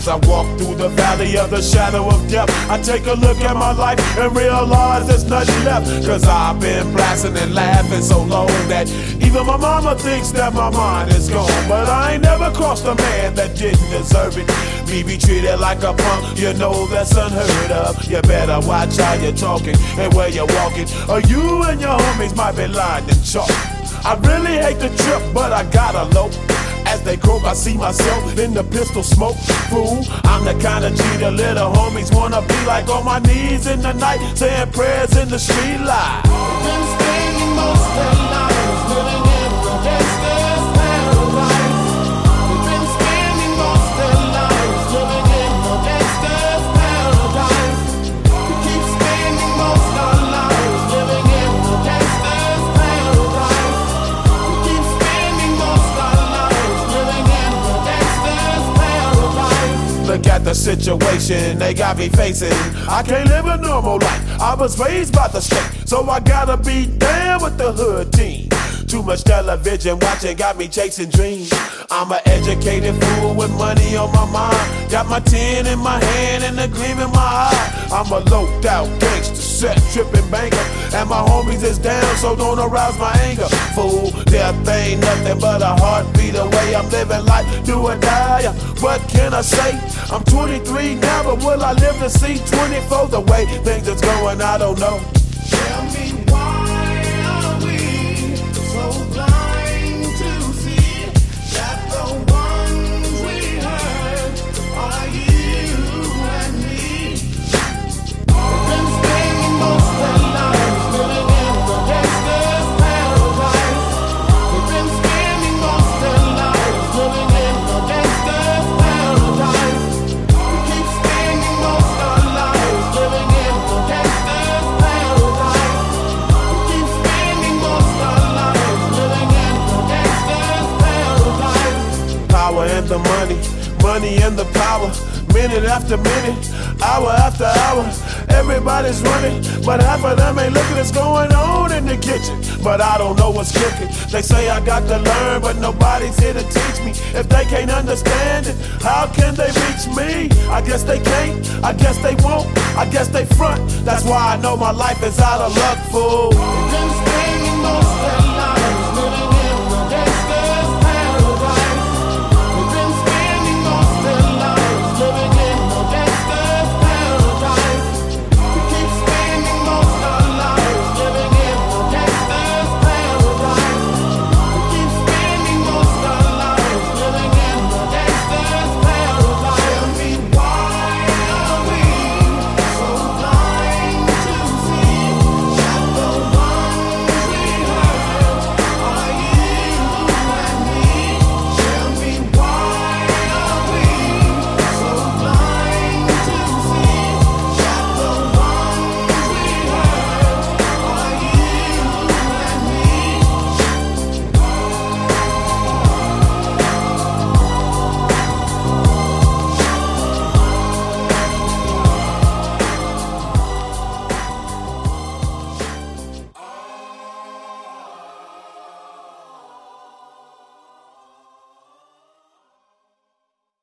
As I walk through the valley of the shadow of death, I take a look at my life and realize there's nothing left. Cause I've been blasting and laughing so long that even my mama thinks that my mind is gone. But I ain't never crossed a man that didn't deserve it. Me be treated like a punk, you know that's unheard of. You better watch how you're talking and where you're walking, or you and your homies might be lined in chalk. I really hate the trip, but I gotta low. As they croak, I see myself in the pistol smoke. Fool, I'm the kind of G the little homies wanna be like, on my knees in the night, saying prayers in the street light. Been spending most their lives living in the gangster's paradise. We've been spending most their lives living in the gangster's paradise. We keep spending most our lives living in the gangster's paradise. We keep spending most our lives living in the gangster's paradise. Look at the situation they got me facing. I can't live a normal life. I was raised by the state, so I gotta be down with the hood team. Too much television watching got me chasing dreams. I'm an educated fool with money on my mind. Got my tin in my hand and a gleam in my eye. I'm a loped out gangster, set tripping banker, and my homies is down, so don't arouse my anger. Fool, death ain't nothing but a heartbeat away. I'm living life, do or die. What can I say? I'm 23 now, but will I live to see 24? The way things is going, I don't know. Tell me, why are we so blind to see that the ones we hurt are you and me? We've been spending most their lives living in the gangster's paradise. We've been spending most their lives living in the gangster's paradise. We keep spending most our lives living in the gangster's paradise. We keep spending most our lives living in the gangster's paradise. Power and the money, money and the power. Minute after minute, hour after hour, everybody's running, but half of them ain't looking what's going on in the kitchen. But I don't know what's cooking. They say I got to learn, but nobody's here to teach me. If they can't understand it, how can they reach me? I guess they can't, I guess they won't, I guess they front. That's why I know my life is out of luck, fool. We've been spending most their